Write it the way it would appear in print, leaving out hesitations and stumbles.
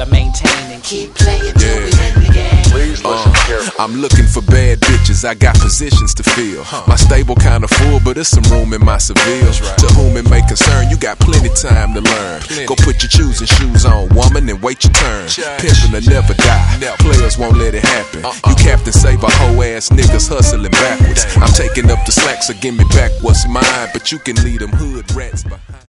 gotta maintain and keep playing till we win the game. Please listen carefully. I'm looking for bad bitches, I got positions to fill. My stable kinda full, but there's some room in my Seville. To whom it may concern, you got plenty time to learn. Go put your choosing shoes on, woman, and wait your turn. Pimpin' will never die, players won't let it happen. You Captain Saber, hoe ass niggas hustling backwards. I'm taking up the slack, so give me back what's mine, but you can leave them hood rats behind.